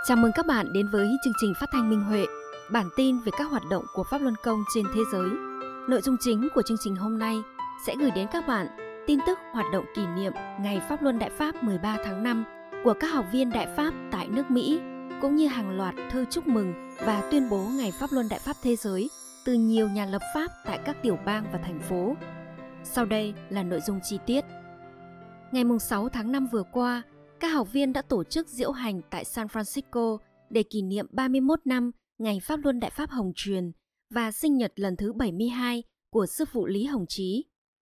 Chào mừng các bạn đến với chương trình phát thanh Minh Huệ, bản tin về các hoạt động của Pháp Luân Công trên thế giới. Nội dung chính của chương trình hôm nay sẽ gửi đến các bạn tin tức hoạt động kỷ niệm Ngày Pháp Luân Đại Pháp 13 tháng 5 của các học viên Đại Pháp tại nước Mỹ, cũng như hàng loạt thư chúc mừng và tuyên bố Ngày Pháp Luân Đại Pháp thế giới từ nhiều nhà lập pháp tại các tiểu bang và thành phố. Sau đây là nội dung chi tiết. Ngày 6 tháng 5 vừa qua, các học viên đã tổ chức diễu hành tại San Francisco để kỷ niệm 31 năm Ngày Pháp Luân Đại Pháp Hồng Truyền và sinh nhật lần thứ 72 của Sư phụ Lý Hồng Chí.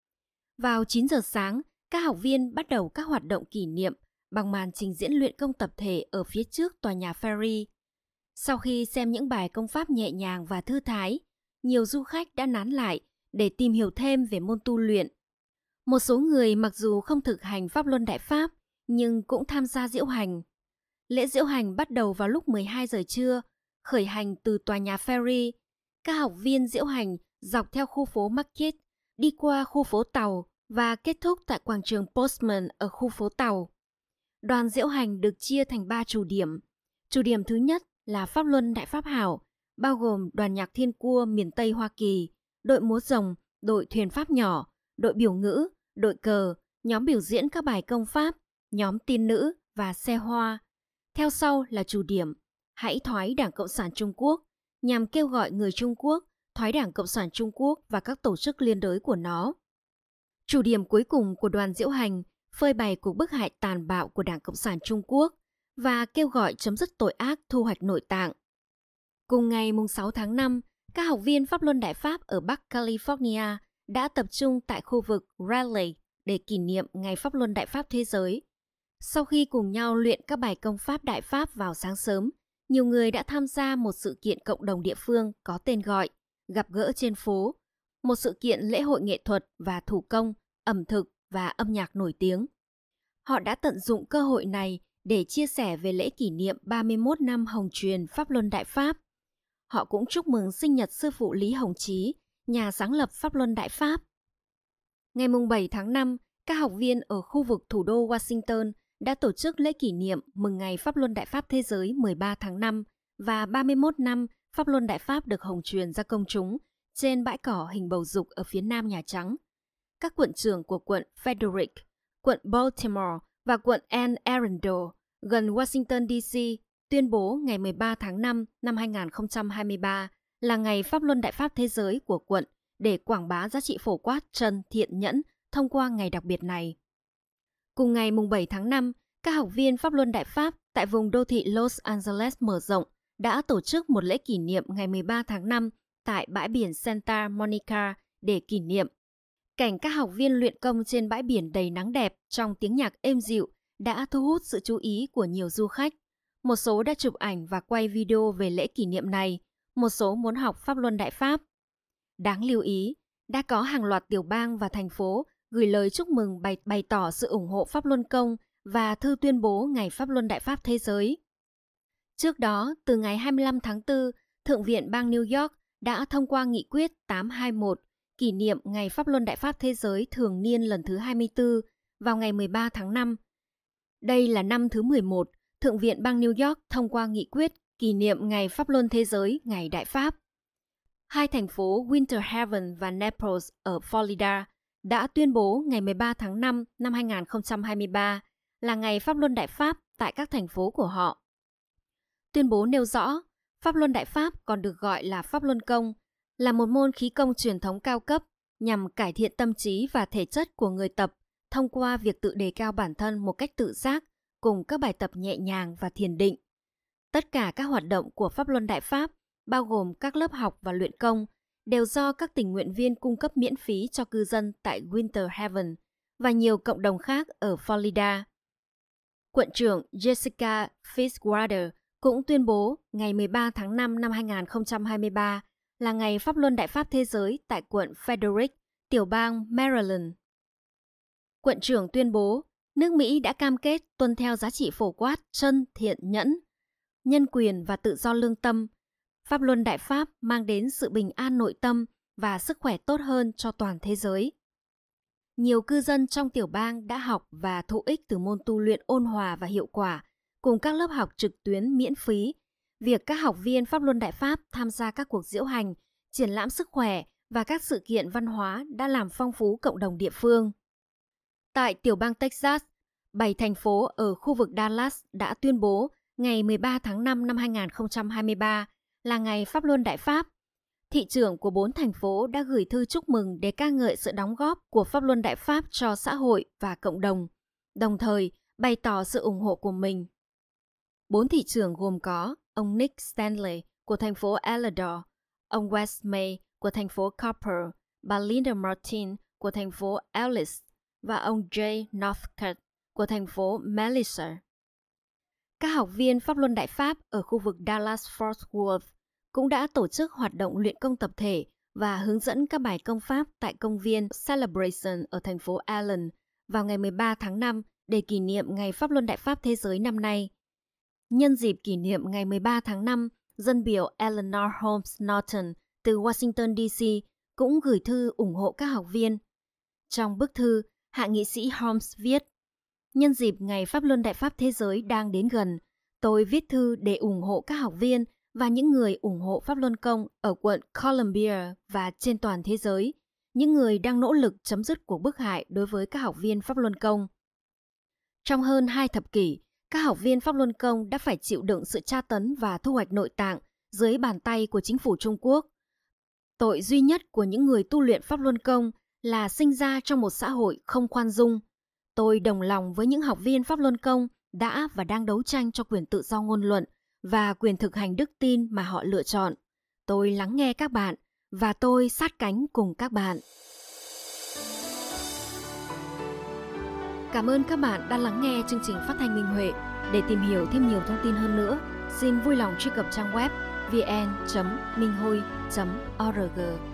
Vào 9 giờ sáng, các học viên bắt đầu các hoạt động kỷ niệm bằng màn trình diễn luyện công tập thể ở phía trước tòa nhà Ferry. Sau khi xem những bài công pháp nhẹ nhàng và thư thái, nhiều du khách đã nán lại để tìm hiểu thêm về môn tu luyện. Một số người mặc dù không thực hành Pháp Luân Đại Pháp, nhưng cũng tham gia diễu hành. Lễ diễu hành bắt đầu vào lúc 12 giờ trưa, khởi hành từ tòa nhà Ferry. Các học viên diễu hành dọc theo khu phố Market, đi qua khu phố Tàu và kết thúc tại quảng trường Postman ở khu phố Tàu. Đoàn diễu hành được chia thành 3 chủ điểm. Chủ điểm thứ nhất là Pháp Luân Đại Pháp Hảo, bao gồm đoàn nhạc thiên cua miền Tây Hoa Kỳ, đội múa rồng, đội thuyền pháp nhỏ, đội biểu ngữ, đội cờ, nhóm biểu diễn các bài công pháp, nhóm tiên nữ và xe hoa. Theo sau là chủ điểm Hãy thoái Đảng Cộng sản Trung Quốc, nhằm kêu gọi người Trung Quốc thoái Đảng Cộng sản Trung Quốc và các tổ chức liên đới của nó. Chủ điểm cuối cùng của đoàn diễu hành phơi bày cuộc bức hại tàn bạo của Đảng Cộng sản Trung Quốc và kêu gọi chấm dứt tội ác thu hoạch nội tạng. Cùng ngày 6 tháng 5, các học viên Pháp Luân Đại Pháp ở Bắc California đã tập trung tại khu vực Raleigh để kỷ niệm Ngày Pháp Luân Đại Pháp thế giới. Sau khi cùng nhau luyện các bài công pháp Đại Pháp vào sáng sớm, nhiều người đã tham gia một sự kiện cộng đồng địa phương có tên gọi Gặp gỡ trên phố, một sự kiện lễ hội nghệ thuật và thủ công, ẩm thực và âm nhạc nổi tiếng. Họ đã tận dụng cơ hội này để chia sẻ về lễ kỷ niệm 31 năm Hồng Truyền Pháp Luân Đại Pháp. Họ cũng chúc mừng sinh nhật Sư phụ Lý Hồng Chí, nhà sáng lập Pháp Luân Đại Pháp. Ngày 7 tháng 5, các học viên ở khu vực thủ đô Washington đã tổ chức lễ kỷ niệm mừng Ngày Pháp Luân Đại Pháp thế giới 13 tháng 5 và 31 năm Pháp Luân Đại Pháp được hồng truyền ra công chúng trên bãi cỏ hình bầu dục ở phía nam Nhà Trắng. Các quận trưởng của quận Frederick, quận Baltimore và quận Anne Arundel gần Washington DC tuyên bố ngày 13 tháng 5 năm 2023 là Ngày Pháp Luân Đại Pháp thế giới của quận để quảng bá giá trị phổ quát chân thiện nhẫn thông qua ngày đặc biệt này. Cùng ngày 7 tháng 5, các học viên Pháp Luân Đại Pháp tại vùng đô thị Los Angeles mở rộng đã tổ chức một lễ kỷ niệm ngày 13 tháng 5 tại bãi biển Santa Monica để kỷ niệm. Cảnh các học viên luyện công trên bãi biển đầy nắng đẹp trong tiếng nhạc êm dịu đã thu hút sự chú ý của nhiều du khách. Một số đã chụp ảnh và quay video về lễ kỷ niệm này, một số muốn học Pháp Luân Đại Pháp. Đáng lưu ý, đã có hàng loạt tiểu bang và thành phố gửi lời chúc mừng bày tỏ sự ủng hộ Pháp Luân Công và thư tuyên bố Ngày Pháp Luân Đại Pháp thế giới. Trước đó, từ ngày 25 tháng 4, Thượng viện bang New York đã thông qua nghị quyết 821 kỷ niệm Ngày Pháp Luân Đại Pháp thế giới thường niên lần thứ 24 vào ngày 13 tháng 5. Đây là năm thứ 11, Thượng viện bang New York thông qua nghị quyết kỷ niệm Ngày Pháp Luân thế giới, Ngày Đại Pháp. Hai thành phố Winter Haven và Naples ở Florida đã tuyên bố ngày 13 tháng 5 năm 2023 là Ngày Pháp Luân Đại Pháp tại các thành phố của họ. Tuyên bố nêu rõ, Pháp Luân Đại Pháp còn được gọi là Pháp Luân Công, là một môn khí công truyền thống cao cấp nhằm cải thiện tâm trí và thể chất của người tập thông qua việc tự đề cao bản thân một cách tự giác cùng các bài tập nhẹ nhàng và thiền định. Tất cả các hoạt động của Pháp Luân Đại Pháp, bao gồm các lớp học và luyện công, đều do các tình nguyện viên cung cấp miễn phí cho cư dân tại Winter Haven và nhiều cộng đồng khác ở Florida. Quận trưởng Jessica Fitzwater cũng tuyên bố ngày 13 tháng 5 năm 2023 là Ngày Pháp Luân Đại Pháp thế giới tại quận Frederick, tiểu bang Maryland. Quận trưởng tuyên bố nước Mỹ đã cam kết tuân theo giá trị phổ quát chân thiện nhẫn, nhân quyền và tự do lương tâm. Pháp Luân Đại Pháp mang đến sự bình an nội tâm và sức khỏe tốt hơn cho toàn thế giới. Nhiều cư dân trong tiểu bang đã học và thụ ích từ môn tu luyện ôn hòa và hiệu quả, cùng các lớp học trực tuyến miễn phí, việc các học viên Pháp Luân Đại Pháp tham gia các cuộc diễu hành, triển lãm sức khỏe và các sự kiện văn hóa đã làm phong phú cộng đồng địa phương. Tại tiểu bang Texas, 7 thành phố ở khu vực Dallas đã tuyên bố ngày 13 tháng 5 năm 2023 là ngày Pháp Luân Đại Pháp. Thị trưởng của 4 thành phố đã gửi thư chúc mừng để ca ngợi sự đóng góp của Pháp Luân Đại Pháp cho xã hội và cộng đồng thời bày tỏ sự ủng hộ của mình. 4 thị trưởng gồm có ông Nick Stanley của thành phố Alador, ông Wes May của thành phố Cooper, bà Linda Martin của thành phố Alice và ông Jay Northcutt của thành phố Melissa. Các học viên Pháp Luân Đại Pháp ở khu vực Dallas-Fort Worth cũng đã tổ chức hoạt động luyện công tập thể và hướng dẫn các bài công pháp tại công viên Celebration ở thành phố Allen vào ngày 13 tháng 5 để kỷ niệm Ngày Pháp Luân Đại Pháp Thế giới năm nay. Nhân dịp kỷ niệm ngày 13 tháng 5, dân biểu Eleanor Holmes Norton từ Washington DC cũng gửi thư ủng hộ các học viên. Trong bức thư, hạ nghị sĩ Holmes viết: Nhân dịp Ngày Pháp Luân Đại Pháp Thế giới đang đến gần, tôi viết thư để ủng hộ các học viên và những người ủng hộ Pháp Luân Công ở quận Columbia và trên toàn thế giới, những người đang nỗ lực chấm dứt cuộc bức hại đối với các học viên Pháp Luân Công. Trong hơn 2 thập kỷ, các học viên Pháp Luân Công đã phải chịu đựng sự tra tấn và thu hoạch nội tạng dưới bàn tay của chính phủ Trung Quốc. Tội duy nhất của những người tu luyện Pháp Luân Công là sinh ra trong một xã hội không khoan dung. Tôi đồng lòng với những học viên Pháp Luân Công đã và đang đấu tranh cho quyền tự do ngôn luận và quyền thực hành đức tin mà họ lựa chọn. Tôi lắng nghe các bạn và tôi sát cánh cùng các bạn. Cảm ơn các bạn đã lắng nghe chương trình phát thanh Minh Huệ. Để tìm hiểu thêm nhiều thông tin hơn nữa, xin vui lòng truy cập trang web vn.minhui.org.